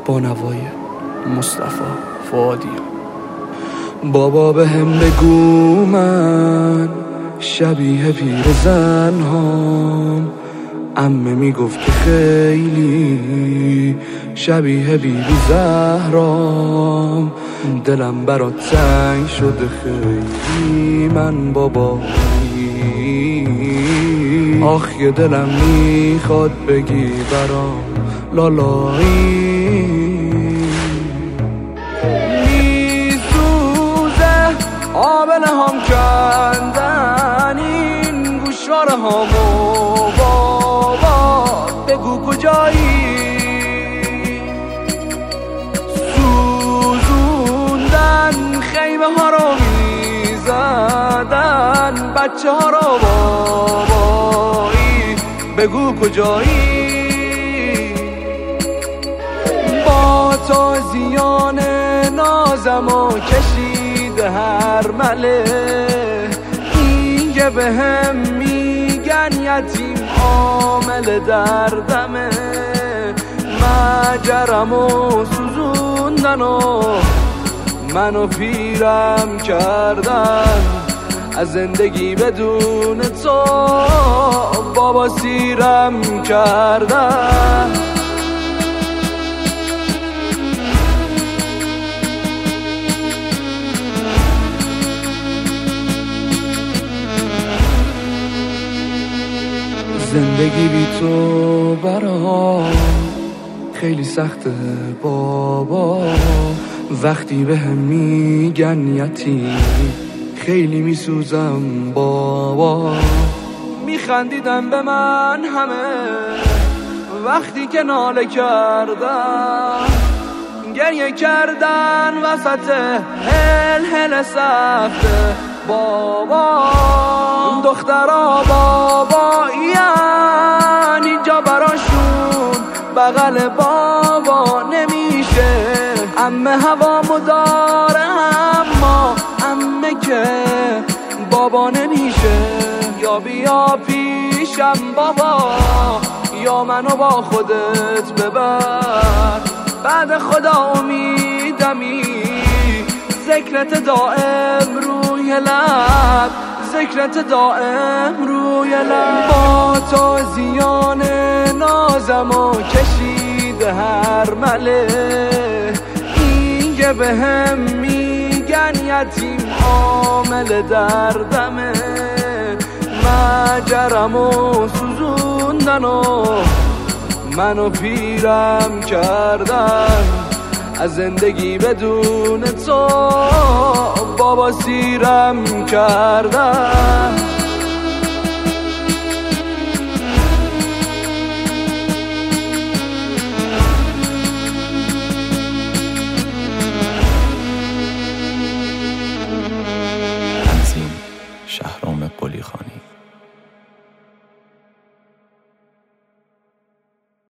با نوای مصطفی فؤادی. بابا به هم بگو من شبیه پیرزن هام، عمه میگفت که خیلی شبیه بیبی زهرام، دلم برات تنگ شده خیلی من بابایی، آخ یه دلم میخواد بگی برام لالایی. میسوزه آبله هم کندن این گوشواره هامو، بابا بگو کجایی، سوزوندن خیمه ها رو میزدن بچه ها رو، بابایی بگو کجایی. با تازیان نازم و کشیده هر مله، این که به هم میگن یتیم عامل دردمه، مجرم و سوزوندن و منو پیرم کردن، از زندگی بدون تو بابا سیرم کردن. زندگی بی تو برام خیلی سخته بابا، وقتی به هم میگن یتیم خیلی میسوزم بابا. میخندیدن به من همه وقتی که ناله کردم، گریه کردن وسط هل سخته بابا. دخترها بابایین اینجا براشون بغل بابا نمیشه، عمه هوامو داره اما عمه که بابا نمیشه. یا بیا پیشم بابا یا منو با خودت ببر، بعد خدا امیدمی ذکرت دائم روی لب، ذکرت دائم روی لب. با تازیان نازم و کشیده هر مله، این که به هم میگن یتیم عامل دردمه، مجرم و سوزوندن و منو پیرم کردن، از زندگی بدون تو بابا سیرم کردن.